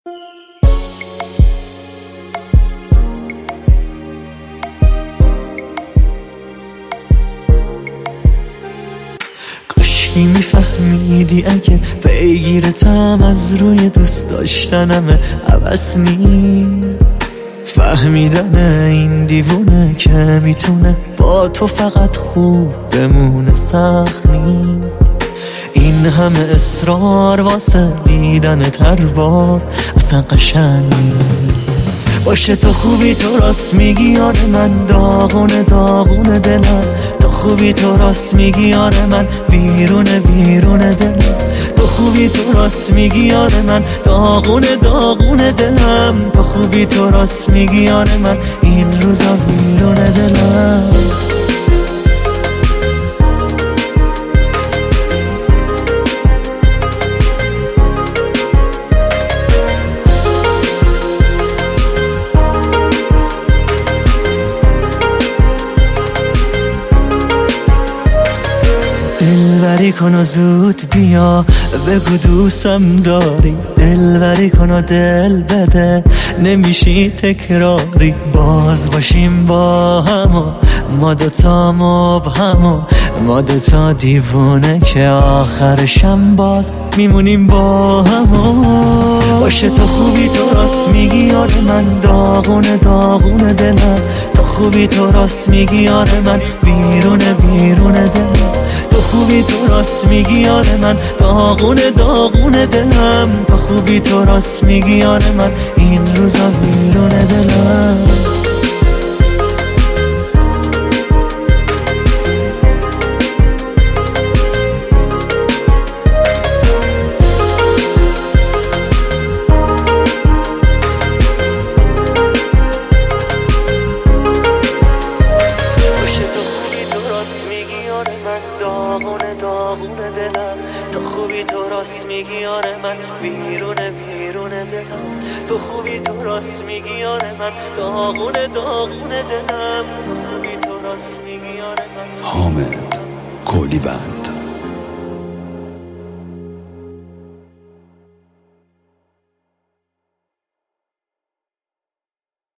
کاشکی میفهمیدی اگه پیگیرتم از روی دوست داشتنمه عوض نیست. فهمیدن این دیوونه که میتونه با تو فقط خوب بمونه سخت نیست. این همه اصرار واسه دیدنت هر بار اصلا قشنگ نیست. باشه تو خوبی تو راست میگی آره من داغونه داغونه دلم. تو خوبی تو راست میگی آره من ویرونه ویرونه دلم. تو خوبی تو راست میگی آره من داغونه داغونه دلم. تو خوبی تو راست میگی آره من این روزا ویرونه دلم. دلبری کن و زود بیا بگو دوستم داری. دلبری کن و دل بده نمیشی تکراری. باز باشیم با هم و ما دوتا مبهم و ما دوتا دیوونه که آخرشم باز میمونیم با هم. باشه تو خوبی تو راست میگی آره من داغونه داغونه دلم. تو خوبی تو راست میگی آره من ویرونه ویرونه دلم. تو خوبی تو راست میگی آره من داغونه داغونه دلم. تو خوبی تو راست میگی آره من این روزا ویرونه دلم. داغونه داغونه دلم. تو خوبی تو راست میگی آره من ویرونه ویرونه دلم. تو خوبی تو راست میگی آره من داغونه داغونه دلم. تو خوبی تو راست میگی آره من. حامد کولیوند.